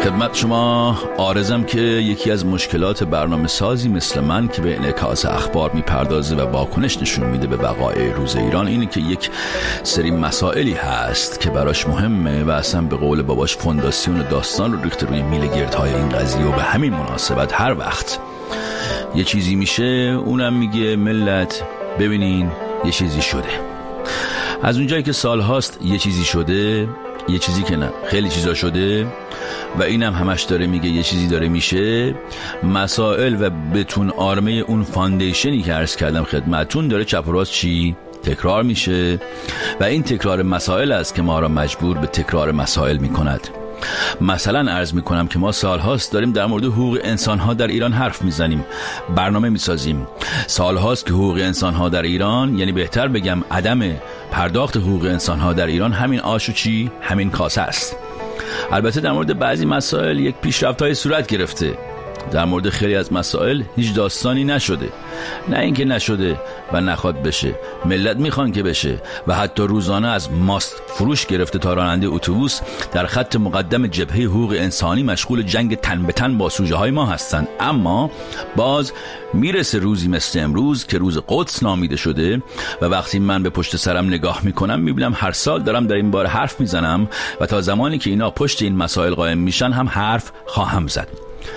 خدمت شما عارضم که یکی از مشکلات برنامه سازی مثل من که به انعکاس اخبار میپردازه و واکنش نشون میده به وقایع روز ایران اینه که یک سری مسائلی هست که براش مهمه و اصلا به قول باباش فونداسیون داستان رو ریخته روی میل گردهای این قضیه و به همین مناسبت هر وقت یه چیزی میشه اونم میگه ملت ببینین یه چیزی شده. از اونجایی که سال هاست یه چیزی شده، یه چیزی که نه خیلی چیزا شده و اینم همش داره میگه یه چیزی داره میشه. مسائل و بتون آرمه اون فاندیشنی که عرض کردم خدمتون داره چپ و راست چی تکرار میشه و این تکرار مسائل است که ما را مجبور به تکرار مسائل میکند. مثلا عرض میکنم که ما سالهاست داریم در مورد حقوق انسانها در ایران حرف میزنیم، برنامه میسازیم. سالهاست که حقوق انسانها در ایران، یعنی بهتر بگم عدم پرداخت حقوق انسانها در ایران همین آش و چی همین کاسه است. البته در مورد بعضی مسائل یک پیشرفت‌های صورت گرفته، در مورد خیلی از مسائل هیچ داستانی نشده. نه اینکه نشده و نخواد بشه، ملت میخوان که بشه و حتی روزانه از ماست فروش گرفته تا راننده اتوبوس در خط مقدم جبهه حقوق انسانی مشغول جنگ تن به تن با سوژه های ما هستند. اما باز میرسه روزی مثل امروز که روز قدس نامیده شده و وقتی من به پشت سرم نگاه میکنم میبینم هر سال دارم در این باره حرف میزنم و تا زمانی که اینا پشت این مسائل قائم میشن هم حرف خواهم زد.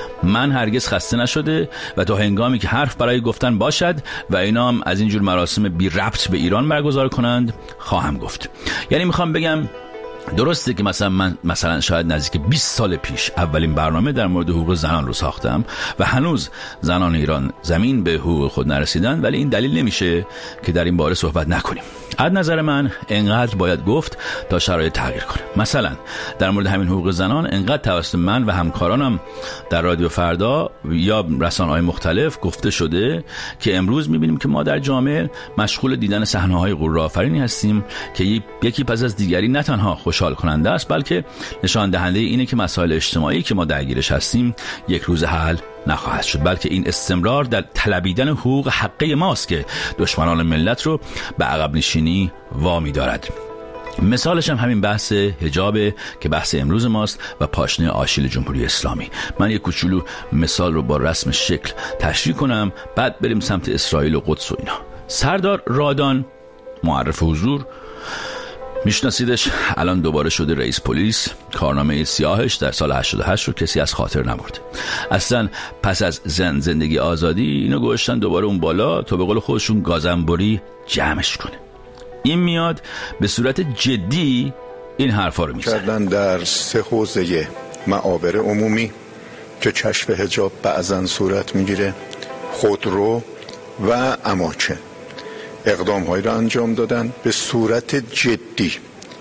من هرگز خسته نشده و تا هنگامی که حرف برای گفتن باشد و اینا هم از اینجور مراسم بی ربط به ایران برگزار کنند خواهم گفت. یعنی میخوام بگم درسته که مثلا شاید نزدیک 20 سال پیش اولین برنامه در مورد حقوق زنان رو ساختم و هنوز زنان ایران زمین به حقوق خود نرسیدن، ولی این دلیل نمیشه که در این باره صحبت نکنیم. از نظر من انقدر باید گفت تا شرایط تغییر کنه. مثلا در مورد همین حقوق زنان انقدر توسط من و همکارانم در رادیو فردا یا رسانه‌های مختلف گفته شده که امروز میبینیم که ما در جامعه مشغول دیدن صحنه‌های غرورآفرینی هستیم که یکی پس از دیگری نه تنها خوشحال کننده است بلکه نشان دهنده اینه که مسائل اجتماعی که ما درگیرش هستیم یک روز حل نخواهد شد، بلکه این استمرار در طلبیدن حقوق حقه ماست که دشمنان ملت رو به عقب نشینی وامی دارد. مثالش هم همین بحث حجابه که بحث امروز ماست و پاشنه آشیل جمهوری اسلامی. من یک کوچولو مثال رو با رسم شکل تشریح کنم، بعد بریم سمت اسرائیل و قدس و اینا. سردار رادان معرف حضور میشناسیدش، الان دوباره شده رئیس پلیس. کارنامه سیاهش در سال 88 رو کسی از خاطر نبرد. اصلا پس از زندگی آزادی اینو گذاشتن دوباره اون بالا تا به قول خودشون گازنبوری جمعش کنه. این میاد به صورت جدی این حرفا رو میزنه. کردن در 3 حوزه معابر عمومی که کشف حجاب بعضن صورت میگیره، خودرو و اماکن، اقدام‌هایی را انجام دادن به صورت جدی.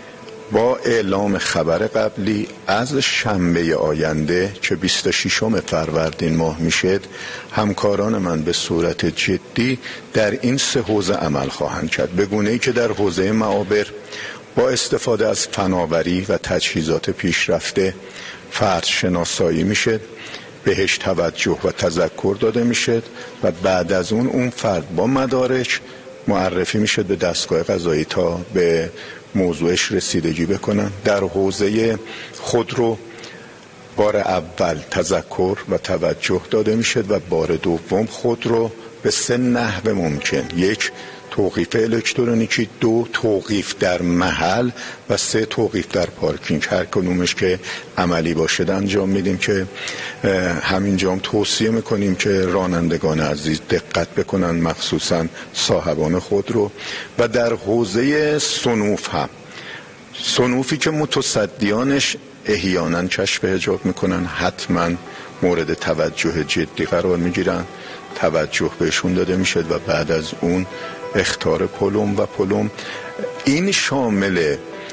با اعلام خبر قبلی از شنبه آینده که 26 فروردین ماه میشه، همکاران من به صورت جدی در این 3 حوزه عمل خواهند کرد، به گونه‌ای که در حوزه معابر با استفاده از فناوری و تجهیزات پیشرفته فرد شناسایی میشه، بهش توجه و تذکر داده میشه و بعد از اون فرد با مدارک معرفی میشه به دستگاه قضایی تا به موضوعش رسیدگی بکنن. در حوزه خودرو بار اول تذکر و توجه داده میشه و بار دوم خودرو به 3 نحو ممکن: 1 توقیف الکترونیکی، 2 توقیف در محل و 3 توقیف در پارکینگ. هر کدومش که عملی باشد انجام میدیم که همینجا هم توصیه میکنیم که رانندگان عزیز دقت بکنن، مخصوصا صاحبان خودرو. و در حوزه صنوف هم صنوفی که متصدیانش احیانا کشف حجاب میکنن حتما مورد توجه جدی قرار میگیرن، توجه بهشون داده میشه و بعد از اون اخطار پلم. این شامل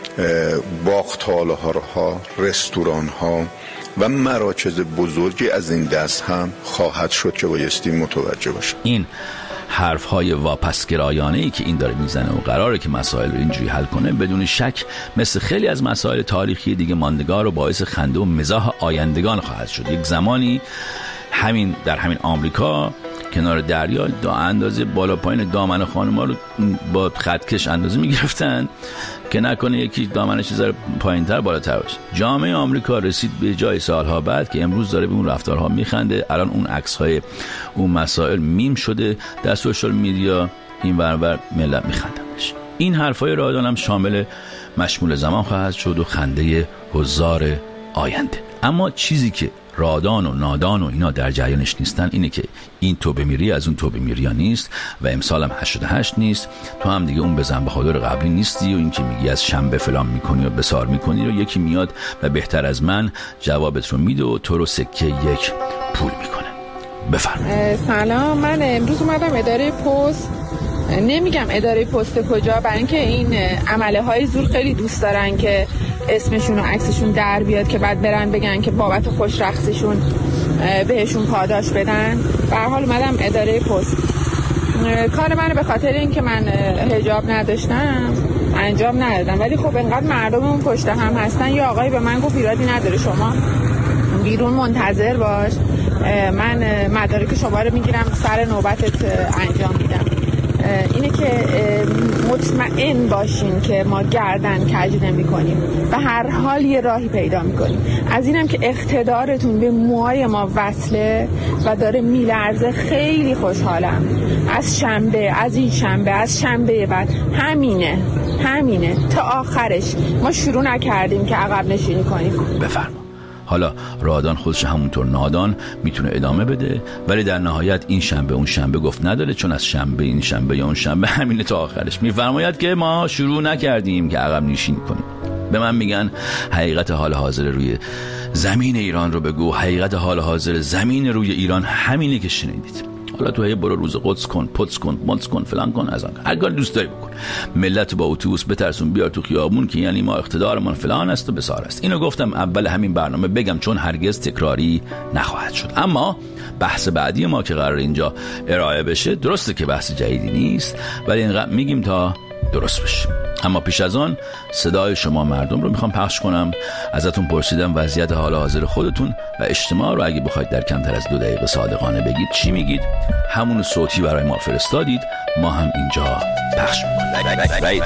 باغ‌تاله‌ها، رستوران‌ها و مراکز بزرگی از این دست هم خواهد شد که بایستی متوجه باشه. این حرف‌های واپسگرایانه‌ای که این داره میزنه و قراره که مسائل رو اینجوری حل کنه، بدون شک مثل خیلی از مسائل تاریخی دیگه ماندگار و باعث خنده و مزاح آیندگان خواهد شد. یک زمانی در همین آمریکا کنار دریا اندازه بالا پایین دامن خانم‌ها رو با خطکش اندازه می‌گرفتن که نکنه یکی دامنش ذره پایین‌تر بالاتر باشه. جامعه آمریکا رسید به جای سالها بعد که امروز داره به اون رفتارها میخنده. الان اون عکس‌های اون مسائل میم شده در سوشال میدیا، این ورور ملت میخندنش. این حرفای رادان هم شامل مشمول زمان خواهد شد و خنده حضار آینده. اما چیزی که رادان و نادان و اینا در جریانش نیستن اینه که این توبه میری از اون توبه میری ها نیست و امسال هم 88 نیست. تو هم دیگه اون بزن بهادر قبلی نیستی و این که میگی از شنبه فلان میکنی و بسار میکنی و یکی میاد و بهتر از من جوابت رو میده و تو رو سکه یک پول میکنه. بفرمایید. سلام، من امروز اومدم اداره پست. نمیگم اداره پست کجا، برای اینکه این عمله های زور خیلی دوست دارن که اسمشون و عکسشون در بیاد که بعد برن بگن که بابت خوش رقصشون بهشون پاداش بدن. به هر حال اومدم اداره پست. کار منو به خاطر اینکه من حجاب نداشتم انجام ندادم، ولی خب انقدر مردممون پشت هم هستن. یا آقایی به من گفت ایرادی نداره، شما بیرون منتظر باش، من مدارک شما رو میگیرم سر نوبتت انجام میدم. اینه که مطمئن باشین که ما گردن کج نمی‌کنیم، به هر حال یه راهی پیدا می‌کنیم. از اینم که اقتدارتون به موهای ما وصله و داره میلرزه خیلی خوشحالم. از شنبه، از این شنبه، از شنبه بعد همینه تا آخرش. ما شروع نکردیم که عقب نشینی کنیم. بفرما. حالا رادان خودش همونطور نادان میتونه ادامه بده، ولی در نهایت این شنبه اون شنبه گفت نداره، چون از شنبه این شنبه یا اون شنبه همینه تا آخرش. میفرماید که ما شروع نکردیم که عقب نشینی کنیم. به من میگن حقیقت حال حاضر روی زمین ایران رو بگو. حقیقت حال حاضر زمین روی ایران همینه که شنیدید. حالا تو هی برو روز قدس کن، پدس کن، مدس کن، فلان کن، از آن هر کار دوست داری بکن. ملت با اتوبوس بترسون بیار تو خیابون که یعنی ما اقتدارمون فلان است و بسار است. اینو گفتم اول همین برنامه بگم چون هرگز تکراری نخواهد شد. اما بحث بعدی ما که قرار اینجا ارائه بشه، درسته که بحث جدیدی نیست، ولی اینقدر میگیم تا درست بشه. اما پیش از آن صدای شما مردم رو میخوام پخش کنم. ازتون پرسیدم وضعیت حال حاضر خودتون و اجتماع رو اگه بخواید در کمتر از 2 دقیقه صادقانه بگید چی میگید. همون صوتی برای ما فرستادید، ما هم اینجا پخش میکنیم.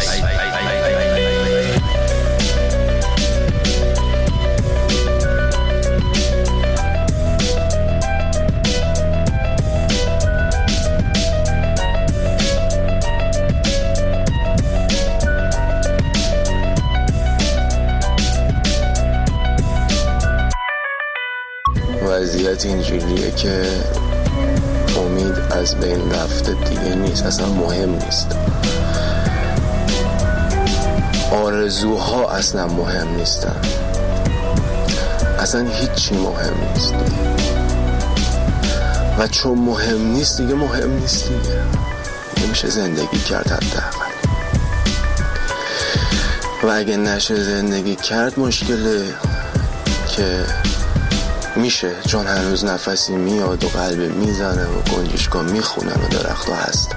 وضعیت اینجوریه که امید از بین رفته دیگه نیست، اصلا مهم نیست. آرزوها اصلا مهم نیستن، اصلا هیچی مهم نیست. و چون مهم نیست دیگه مهم نیست دیگه نمیشه زندگی کرد حداقل. و اگه نشه زندگی کرد مشکله که میشه، چون هنوز نفسی میاد و قلب میزنه و گنجشگاه میخونه و درخت ها هست.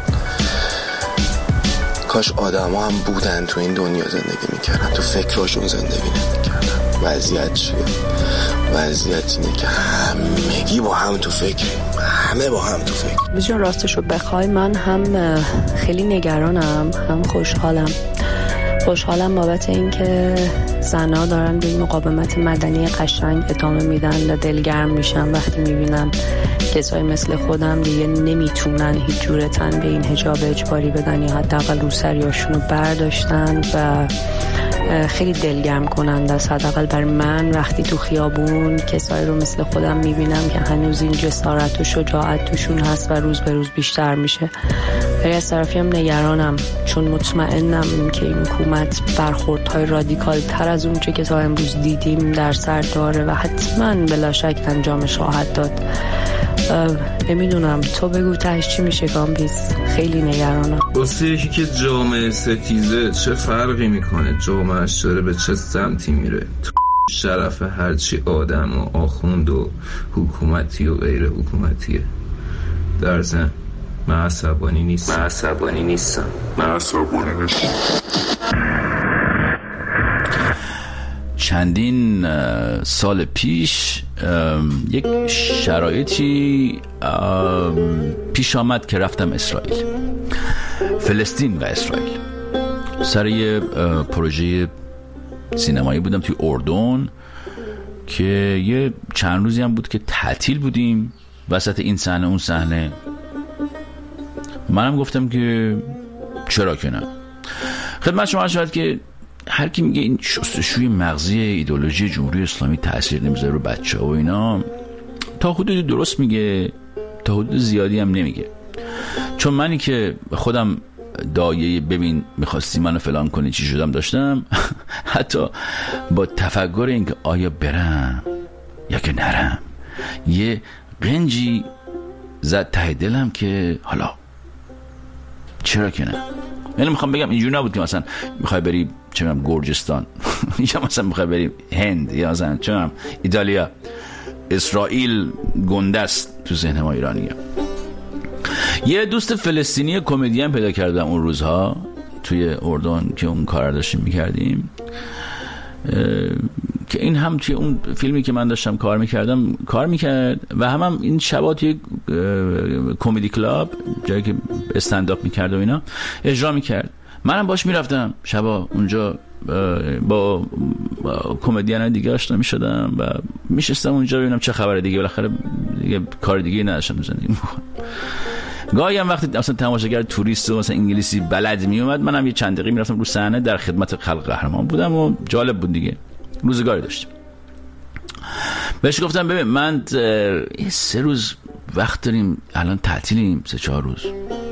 کاش آدم ها هم بودن تو این دنیا زندگی میکردن، تو فکراشون زندگی نمیکردن. وضعیت چیه؟ وضعیت اینه که همگی با هم تو فکریم، همه با هم تو فکر. بجون راستشو بخوای من هم خیلی نگرانم هم خوشحالم بابت این که زنها دارن به این مقاومت مدنی قشنگ ادامه میدن و دلگرم میشم وقتی میبینم کسایی مثل خودم دیگه نمیتونن هیچ جوره تن به این حجاب اجباری بدن یا حداقل روسریاشونو برداشتن و خیلی دلگرم کننده است. حداقل برای من وقتی تو خیابون کسایی رو مثل خودم میبینم که هنوز این جسارت و شجاعت توشون هست و روز به روز بیشتر میشه. ولی از طرفی هم نگرانم، چون مطمئنم که این حکومت برخوردهای رادیکال تر از اون چه که تا امروز دیدیم در سر داره و حتما بلا شک انجامش خواهد داد. نمیدونم، تو بگو تهش چی میشه کامبیز؟ خیلی نگرانم. واسه یکی که جامعه ستیزه چه فرقی میکنه جامعهش داره به چه سمتی میره؟ شرف هرچی آدم و آخوند و حکومتی و غیر حکومتیه. در ضمن من عصبانی نیستم. چندین سال پیش یک شرایطی پیش آمد که رفتم اسرائیل، فلسطین و اسرائیل. سر یه پروژه سینمایی بودم توی اردن که یه چند روزی هم بود که تعطیل بودیم وسط این صحنه اون صحنه. منم گفتم که چرا که نه. خدمت شما عرض شود که هر کی میگه این شستشوی مغزی ایدئولوژی جمهوری اسلامی تاثیر نمیذاره رو بچه‌ها و اینا، تا حدودی درست میگه، تا حدود زیادی هم نمیگه. چون منی که خودم دایه ببین میخواستی منو فلان کنی چی شدم داشتم، حتی با تفکر اینکه آیا برم یا که نرم، یه قنجی زد ته دلم که حالا چرا که نه. یعنی میخوام بگم اینجوری نبود که مثلا میخوای بری چه میدونم گرجستان یا مثلا میخوای بری هند یا مثلا چه میدونم ایتالیا، اسرائیل گنده است تو ذهن ما ایرانی‌ها. یه دوست فلسطینی کمدین پیدا کردم اون روزها توی اردن که اون کار داشتیم میکردیم، که این هم توی اون فیلمی که من داشتم کار میکردم کار میکرد و هم این شبا توی کمدی کلاب جایی که استنداپ میکرد و اینا اجرا میکرد. منم باش میرفتم شبا اونجا با کمدین دیگه آشنا میشدم و میشستم اونجا ببینم چه خبره دیگه. بالاخره دیگه کار دیگه نداشتم تو زندگی. گاهی هم وقتی مثلا تماشاگر توریست و مثلا انگلیسی بلد می اومد، منم یه چند دقیقه میرفتم رو صحنه در خدمت خلق قهرمان بودم و جالب بود دیگه، روزگاری داشتیم. بهش گفتم ببین من 3 روز وقت داریم، الان تعطیلیم 3-4 روز،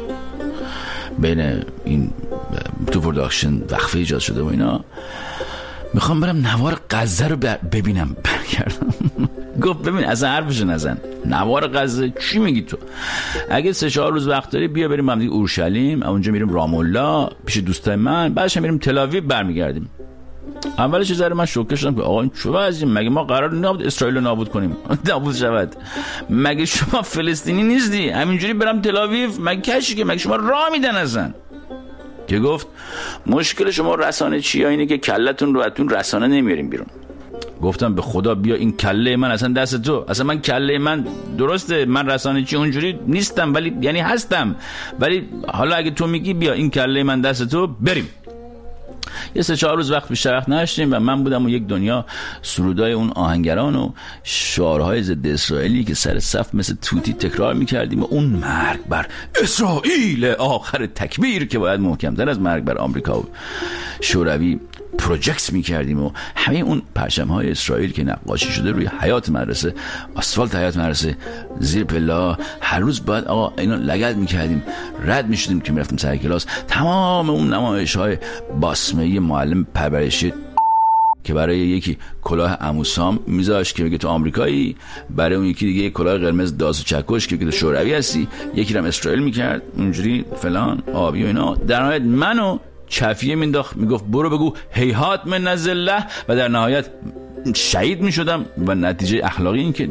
بین این تو پروداکشن وقفه ایجاد شده و اینا، میخوام برم نوار غزه رو ببینم. برگردم گفت ببین اصلا حرفش نزن، نوار غزه چی میگی تو؟ اگه 3-4 روز وقت داری بیا بریم هم دیگه اورشلیم، اونجا میریم رام الله پیش دوستای من، بعدش میریم تل آویو برمیگردیم. اولش ذره من شوکه شدم که آقا این چه وضعیه؟ مگه ما قرار نبود اسرائیل رو نابود کنیم؟ نابود شود؟ مگه شما فلسطینی نیستی؟ همینجوری برم تل آویو مگه کشی که؟ مگه شما راه میدن اصلا؟ که گفت مشکل شما رسانه چیه؟ اینه که کلتون رو اتون رسانه نمیاریم بیرون. گفتم به خدا بیا این کله من اصلا دست تو، اصلا من کله من درسته، من رسانه چی اونجوری نیستم ولی یعنی هستم، ولی حالا اگه تو میگی بیا این کله من دست تو بریم. یه 3-4 روز وقت بیشتر وقت نداشتیم و من بودم و یک دنیا سرودای اون آهنگران و شعارهای ضد اسرائیلی که سر صف مثل توتی تکرار میکردیم و اون مرگ بر اسرائیل آخر تکبیر که باید محکمتر از مرگ بر آمریکا و شوروی پروژکت میکردیم و همه اون پرچم‌های اسرائیل که نقاشی شده روی حیاط مدرسه، آسفالت حیاط مدرسه، زیر پلا، هر روز باید آقا اینا لگد میکردیم، رد میشدیم که میرفتیم سر کلاس. تمام اون نمایش‌های باسمه‌ای معلم پرورشی که برای یکی کلاه عموسام میذاشت که بگه تو آمریکایی، برای اون یکی دیگه کلاه قرمز داس و چکش که تو شوروی هستی، یکی رو اسرائیل میکرد اونجوری فلان آبی و اینا. در نهایت منو چفیه مینداخت، میگفت برو بگو هیهات من نزل الله و در نهایت شهید میشدم. و نتیجه اخلاقی این که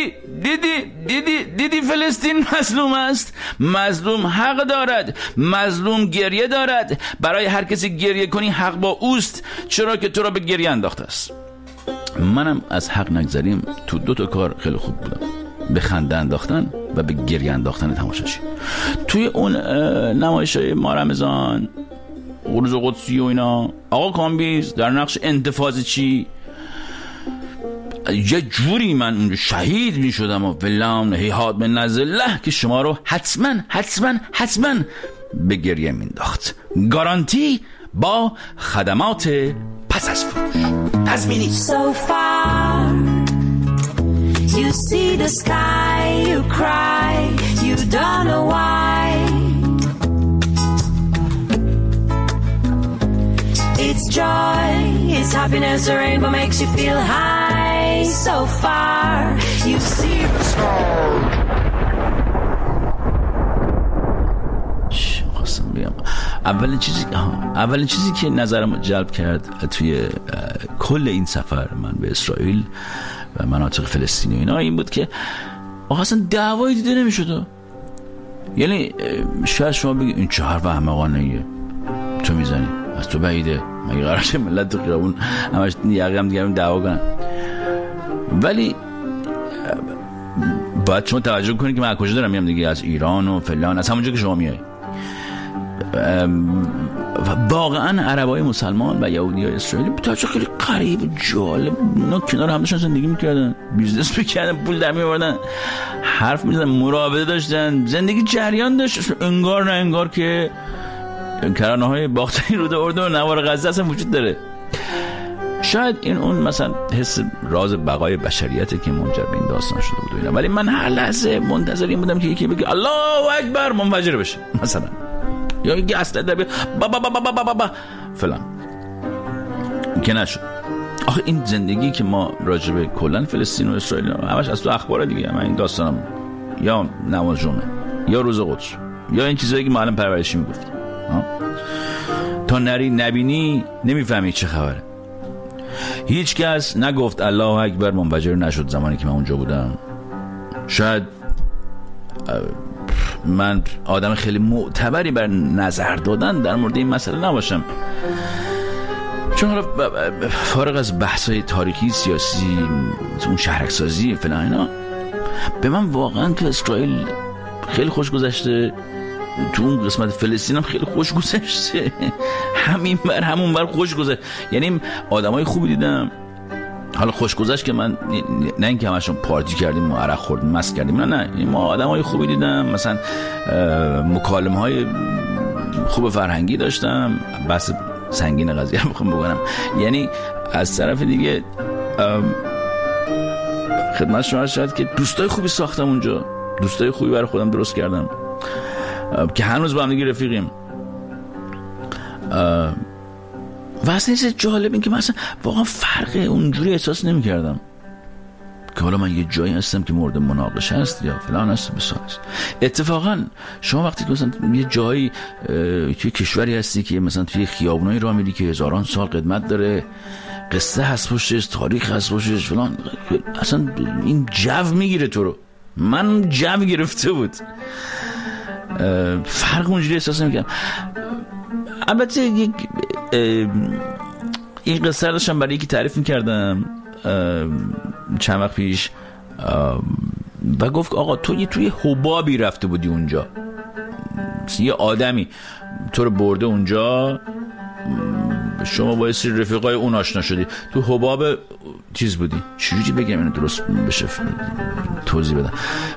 دیدی فلسطین مظلوم است، مظلوم حق دارد، مظلوم گریه دارد، برای هر کسی گریه کنی حق با اوست، چرا که تو را به گریه انداخته است. منم از حق نگذریم تو 2 تا کار خیلی خوب بودم، به خنده انداختن و به گریه انداختن تماشاچی. توی اون نمایش‌های ما رمضان، روز قدسی و اینا، آقا کامبیز در نقش انتفاض چی یه جوری من اونجا شهید می شدم و ولام هیهات من نزل الله که شما رو حتما به گریه مینداخت. گارانتی با خدمات پس از فروش تضمینی. So far you see the sky, you cry, you don't know why. It's joy, it's happiness, the rainbow makes you feel high. So far, you see the star. خواستم بگم اولین چیزی که نظرم جلب کرد توی کل این سفر من به اسرائیل و مناطق فلسطینی اینا این بود که اصلا دعوایی دیده نمیشد. یعنی شاید شما بگید این چه حرف احمقانه‌ایه تو میزنی، از تو بعیده، مگه قراره ملت تو خیابون همش یقه دیگه دعوا کنن؟ ولی باید شما توجه کنید که من از کجا دارم میام دیگه، از ایران و فلان، از همونجا که شما میای. واقعا عربای مسلمان و یهودیای اسرائیلی بتاچه خیلی غریب جالب اینا کنار هم داشتن زندگی میکردن، بیزنس میکردن، پول در میآوردن، حرف میزدن، مراوده داشتن، زندگی جریان داشت. انگار نه انگار که کرانه‌های باختری رود اردن و نوار غزه اصلا وجود داره. شاید این اون مثلا حس راز بقای بشریته که منجر به این داستان شده بود و اینا، ولی من هر لحظه منتظر این بودم که یکی بگه الله اکبر منفجر بشه مثلا، یا یکی اصلا در با با با با با با با فلان که نشد. آخه این زندگی که ما راجبه کلن فلسطین و اسرائیل همش از تو اخبار دیگه، من این داستانم یا نماز جمعه یا روز قدس یا این چیزایی که معلم پرورشی میگفت، تا نری نبینی نمیفهمی چه خبره. هیچ کس نگفت الله اکبر منفجر نشد زمانی که من اونجا بودم. شاید من آدم خیلی معتبری بر نظر دادن در مورد این مسئله نباشم، چون حالا فارغ از بحث‌های تاریخی سیاسی اون شهرک سازی فلان اینا، به من واقعا که اسرائیل خیلی خوش گذشته، تو اون قسمت فلسطین هم خیلی خوش گذشته، همون بر خوش گذشت. یعنی آدمای خوبی دیدم. حالا خوش گذشت که من نه اینکه همشون پارتی کردیم و عرق خوردیم مست کردیم، نه ما آدمای خوبی دیدم، مثلا مکالمه‌های خوب فرهنگی داشتم. بس سنگین قضیه میخوام بگم، یعنی از طرف دیگه خدمت شما شد که دوستای خوبی ساختم اونجا، دوستای خوبی برای خودم درست کردم که هنوز با هم دیگه رفیقیم. و اصلا چیز جالب این که مثلا واقعا فرق اونجوری احساس نمی کردم که حالا من یه جایی هستم که مورد مناقشه هست یا فلان هست بساز. اتفاقا شما وقتی که مثلا یه جایی توی کشوری هستی که مثلا توی خیابونایی راه میری که هزاران سال قدمت داره، قصه هست پشتش، تاریخ هست پشتش فلان، اصلا این جو میگیره تو رو. من جو گرفته بود، فرق اونجوری احساس نمی‌کردم. البته این قصه رو داشتم برای یکی تعریف می‌کردم چند وقت پیش و گفت آقا تو توی حبابی رفته بودی اونجا، یه آدمی تو رو برده اونجا، شما با یه سری رفیقای اون آشنا شدی، تو حباب چیز بودی. چجوری بگم اینو درست بشه توضیح بدم؟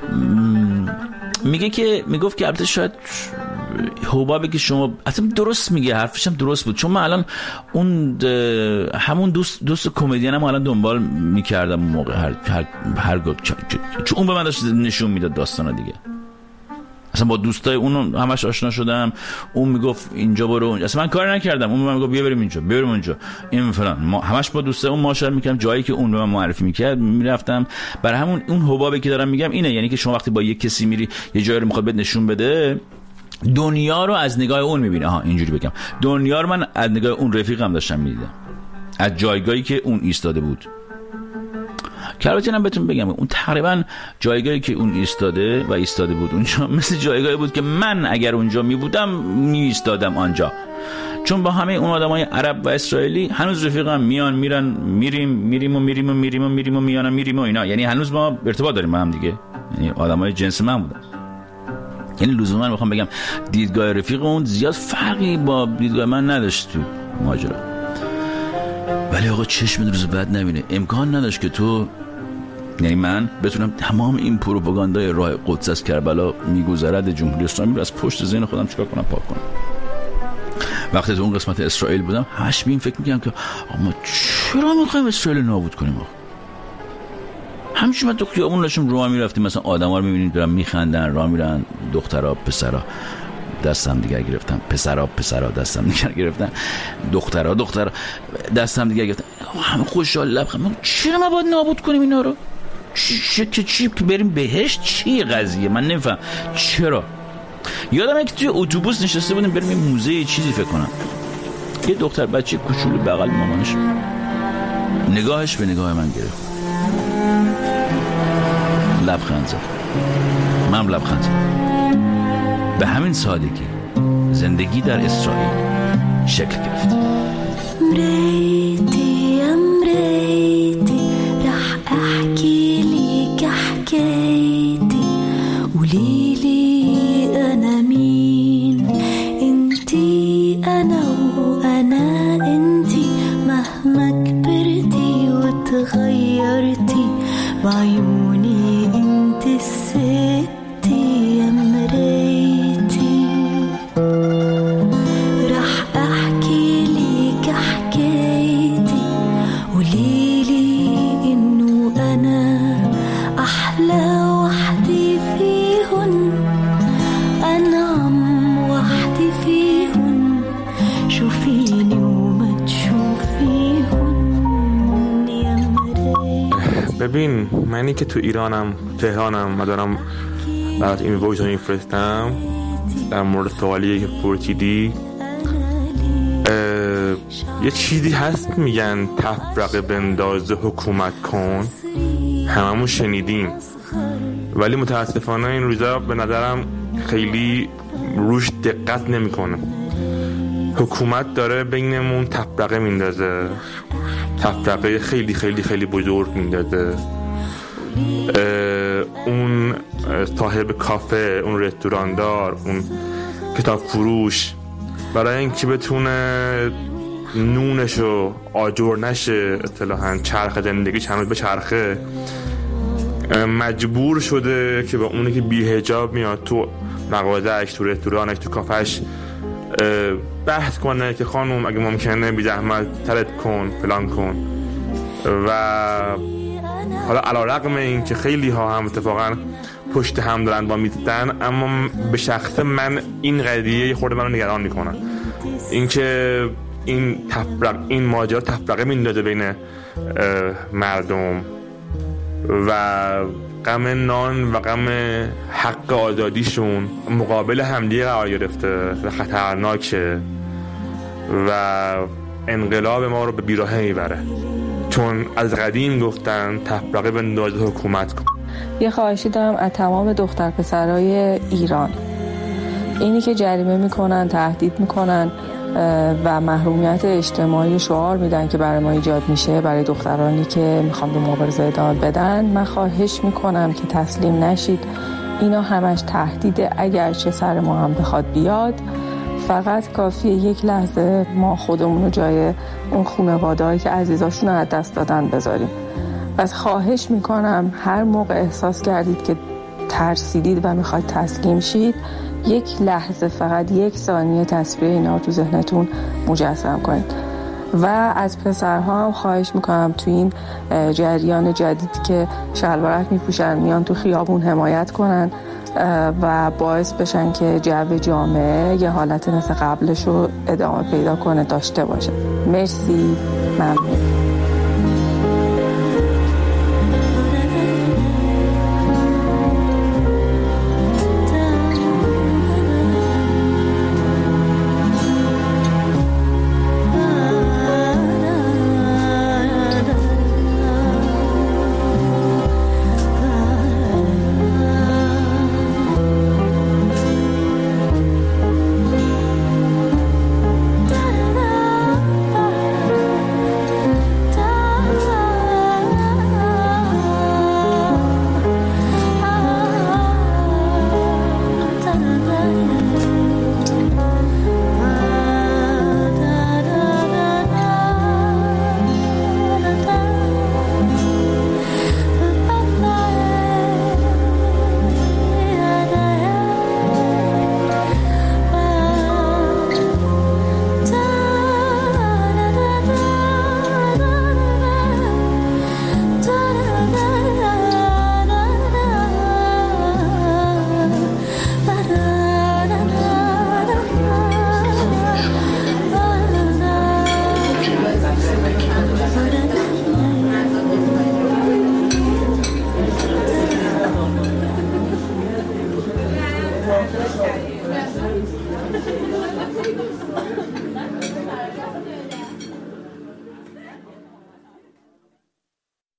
میگفت که البته شاید حبابی که شما اصلا درست میگه، حرفش هم درست بود، چون من الان اون همون دوست کمدینم الان دنبال میکردم اون موقع، هر چون اون به من داشت نشون میداد داستانا دیگه. اصلا با دوستای اون همش آشنا شدم، اون میگفت اینجا برو اونجا، اصلا من کار نکردم، اون به من میگفت بیا بریم اینجا بریم اونجا این فلان، همش با دوستای اون ماشاء میکردم، جایی که اون به من معرفی میکرد میرفتم. برای همون اون حبابی که دارم میگم اینه، یعنی که شما وقتی با یک کسی میری یه جایی رو میخواد بهت نشون بده، دنیا رو از نگاه اون میبینی. اینجوری بگم، دنیا رو من از نگاه اون رفیقم داشتم میدیدم، از جایگاهی که اون ایستاده بود. که البته اینم بهتون بگم اون تقریبا جایگاهی که اون ایستاده بود اونجا مثل جایگاهی بود که من اگر اونجا می بودم می ایستادم آنجا، چون با همه اون آدمای عرب و اسرائیلی هنوز رفیقم، میان میرن، میریم و میانم و اینا، یعنی هنوز ما ارتباط داریم با هم دیگه، یعنی آدمای جنس من بودن. یعنی لزوما میخوام بگم دیدگاه رفیق اون زیاد فرقی با دیدگاه من نداشت تو ماجرا. ولی آقا چشم روز بعد نبینه، امکان نداشت که تو، یعنی من بتونم تمام این پروپاگاندای راه قدس از کربلا میگذرد جمهوری اسلامی رو از پشت ذهن خودم چیکار کنم، پاک کنم. وقتی تو اون قسمت اسرائیل بودم همش به این فکر می‌کردم که ما چرا می‌خوایم اسرائیل نابود کنیم؟ آقا همچنین من تو خیابون داشتم راه میرفتیم، مثلا آدما رو می‌بینید دارن میخندن، راه میرن، دخترها پسرها دستم دیگر گرفتن، پسرها دستم دیگر گرفتن، دخترها دستم دیگر گرفتن، همه خوشحال لبخند. چرا ما باید نابود کنیم اینا رو؟ چی بریم بهشت؟ چی قضیه؟ من نمیفهم چرا. یادمه که توی اتوبوس نشسته بودیم بریم موزه چیزی فکر کنم، یه دختر بچه کوچولو بغل مامانش نگاهش به نگاه من گرفت، لبخند زد، منم لبخند زدم. به همین سادگی زندگی در اسرائیل شکل گرفت. مريتي رح احكي لك حكايتي، قوليلي انا مين، انتي انا تغيرتي بعيوني انت الستي يا مرايتي رح احكي ليك حكايتي قوليلي انه انا احلى وحدي فيهن انعم وحدي فيهن شوفيني وما تشوفيهن يا مرايتي. ببین منی که تو ایرانم تهرانم و دارم برات این وایس رو میفرستم در مورد سوالی که پرسیدی یه چیزی هست میگن تفرقه بنداز حکومت کن، هممون شنیدیم ولی متاسفانه این روزا به نظرم خیلی روش دقت نمیکنه. حکومت داره بینمون تفرقه میندازه، تفرقه خیلی خیلی خیلی بزرگ میندازه. اون صاحب کافه، اون رستوراندار، اون کتاب فروش برای اینکه بتونه نونشو آجر نشه اصطلاحاً چرخ زندگیش هنوز به چرخه، مجبور شده که با اونی که بی حجاب میاد تو مغازه‌اش، تو رستورانش، تو کافهش بحث کنه که خانم اگه ممکنه بی زحمت ترک کن فلان کن. و حالا علیرغم این که خیلی ها هم اتفاقا پشت هم دارن با میزدن، اما به شخص من این قضیه خورده منو نگران میکنه، این که این ماجرا تفرقه میندازه بین مردم و غم نان و غم حق آزادیشون مقابل همدیگه قرار گرفته و خطرناکه و انقلاب ما رو به بیراهه میبره، چون از قدیم گفتن تفرقه بنداز حکومت کن. یه خواهشی دارم از تمام دختر پسرای ایران، اینی که جریمه میکنن، تهدید میکنن و محرومیت اجتماعی شعار میدن که برای ما ایجاد میشه برای دخترانی که میخوام به مبارزه ادامه بدن، من خواهش میکنم که تسلیم نشید. اینا همش تهدیده، اگرچه سر ما هم بخواد بیاد، فقط کافیه یک لحظه ما خودمون رو جای اون خانواده‌ای که عزیزاشون رو از دست دادن بذاریم. پس خواهش میکنم هر موقع احساس کردید که ترسیدید و میخواید تسلیم شید، یک لحظه، فقط یک ثانیه تصویر اینا تو ذهنتون مجسم کنید. و از پسرها هم خواهش میکنم تو این جریان جدیدی که شلوارک میپوشن میان تو خیابون حمایت کنن و باعث بشن که جو جامعه یه حالت مثل قبلش رو ادامه پیدا کنه، داشته باشه. مرسی، ممنون.